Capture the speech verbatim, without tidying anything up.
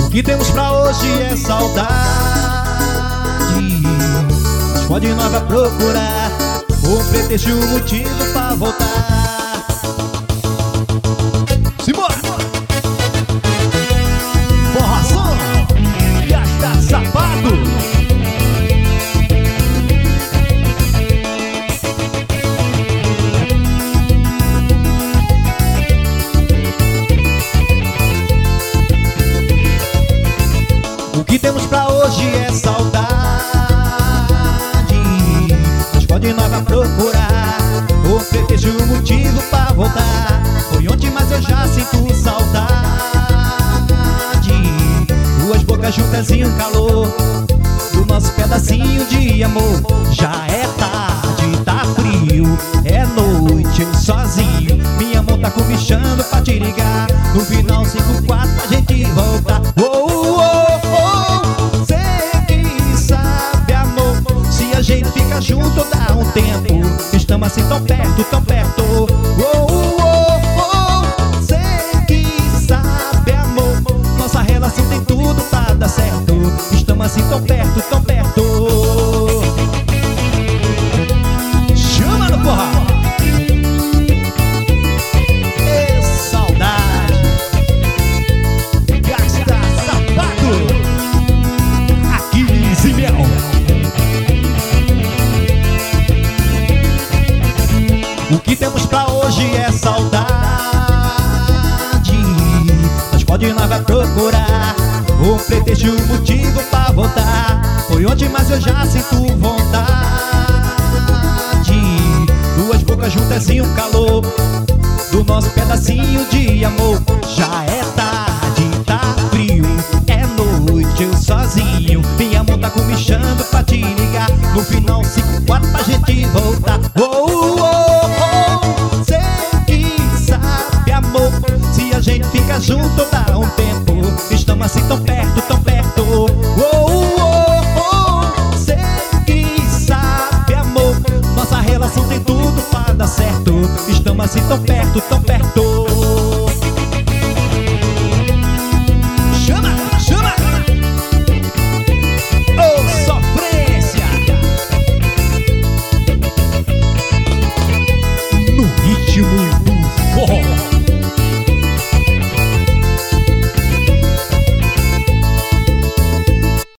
O que temos pra hoje é saudade, mas quando nós vai procurar um pretexto e um motivo pra voltar. Simbora! Forração, gasta sapato. O que temos pra hoje é saudade, mas pode nós vai procurar o pretexto e o motivo pra voltar. Foi ontem, mas eu já sinto saudade. Duas bocas juntas e um calor do nosso pedacinho de amor. Já é tarde, tá frio, é noite, eu sozinho. Minha mão tá comichando pra te ligar. No final cinco, quatro pra gente voltar. Oh, oh, oh, sei que sabe, amor, se a gente fica junto dá um tempo. Estamos assim tão perto, tão perto. Oh, oh, oh, sei que sabe, amor, nossa relação tem tudo pra dar certo. Estamos assim tão perto, tão perto. Chama no porra! É saudade. Gasta sapato. Aqui, Zimel. O que temos pra hoje é saudade, mas pode nós vai procurar um pretexto e um motivo pra voltar. Foi ontem, mas eu já sinto vontade. Duas bocas juntas e um calor do nosso pedacinho de amor. Já é tarde, tá frio, é noite, eu sozinho. Minha mão tá comichando pra te ligar. No final cinco, quatro pra gente voltar. Oh, oh, oh, sei que sabe, amor, se a gente fica junto dá um tempo. Estamos assim tão perto, tão perto. Oh, oh, oh, sei que sabe, amor, nossa relação tem tudo pra dar certo. Estamos assim tão perto, tão perto.